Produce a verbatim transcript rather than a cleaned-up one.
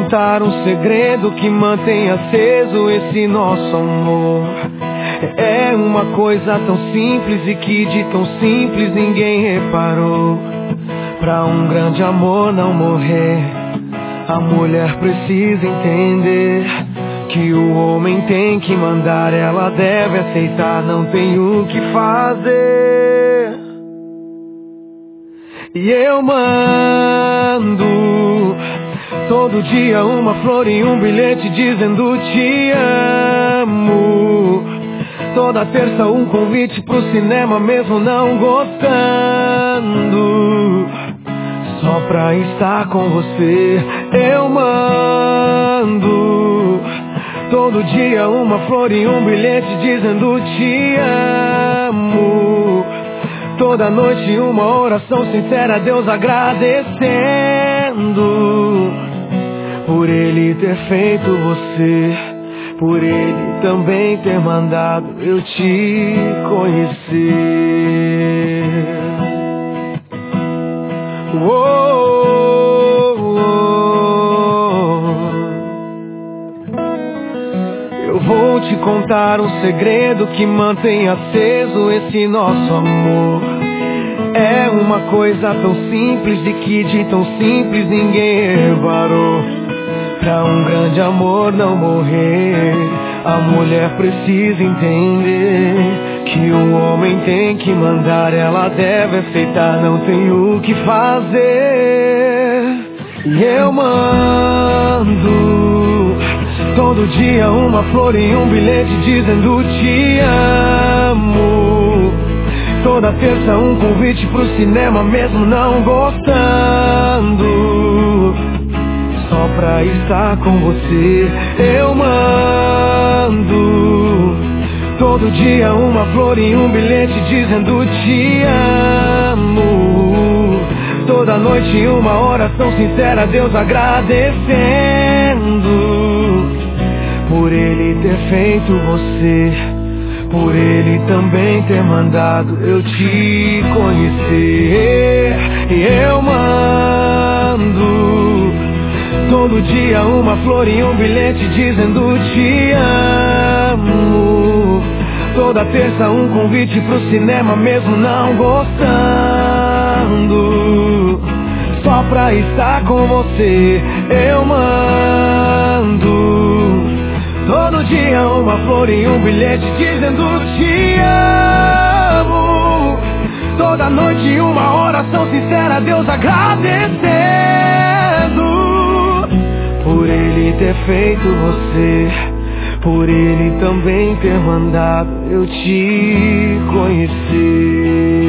contar um segredo que mantém aceso esse nosso amor. É uma coisa tão simples e que de tão simples ninguém reparou. Pra um grande amor não morrer, a mulher precisa entender que o homem tem que mandar, ela deve aceitar, não tem o que fazer. E eu mando todo dia uma flor e um bilhete dizendo te amo. Toda terça um convite pro cinema mesmo não gostando, só pra estar com você. Eu mando todo dia uma flor e um bilhete dizendo te amo. Toda noite uma oração sincera a Deus agradecendo por Ele ter feito você, por Ele também ter mandado eu te conhecer. Oh, oh, oh. Eu vou te contar um segredo que mantém aceso esse nosso amor. É uma coisa tão simples e que de tão simples ninguém reparou. Pra um grande amor não morrer, a mulher precisa entender que o homem tem que mandar, ela deve aceitar, não tem o que fazer. E eu mando todo dia uma flor e um bilhete dizendo te amo. Toda terça um convite pro cinema mesmo não gostando, só pra estar com você. Eu mando todo dia uma flor e um bilhete dizendo te amo. Toda noite uma oração sincera a Deus agradecendo por Ele ter feito você, por Ele também ter mandado eu te conhecer. E eu mando todo dia uma flor e um bilhete dizendo te amo. Toda terça um convite pro cinema mesmo não gostando, só pra estar com você. Eu mando todo dia uma flor e um bilhete dizendo te amo. Toda noite uma oração sincera a Deus agradecendo por Ele ter feito você, por Ele também ter mandado eu te conhecer.